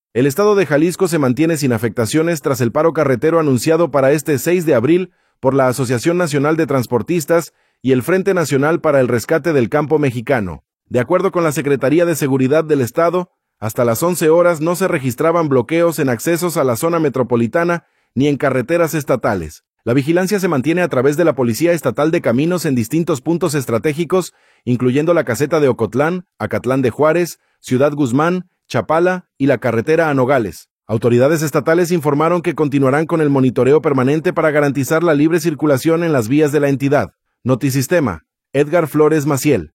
El estado de Jalisco se mantiene sin afectaciones tras el paro carretero anunciado para este 6 de abril por la Asociación Nacional de Transportistas y el Frente Nacional para el Rescate del Campo Mexicano. De acuerdo con la Secretaría de Seguridad del Estado, hasta las 11 horas no se registraban bloqueos en accesos a la zona metropolitana ni en carreteras estatales. La vigilancia se mantiene a través de la Policía Estatal de Caminos en distintos puntos estratégicos, incluyendo la caseta de Ocotlán, Acatlán de Juárez, Ciudad Guzmán, Chapala y la carretera a Nogales. Autoridades estatales informaron que continuarán con el monitoreo permanente para garantizar la libre circulación en las vías de la entidad. Notisistema, Edgar Flores Maciel.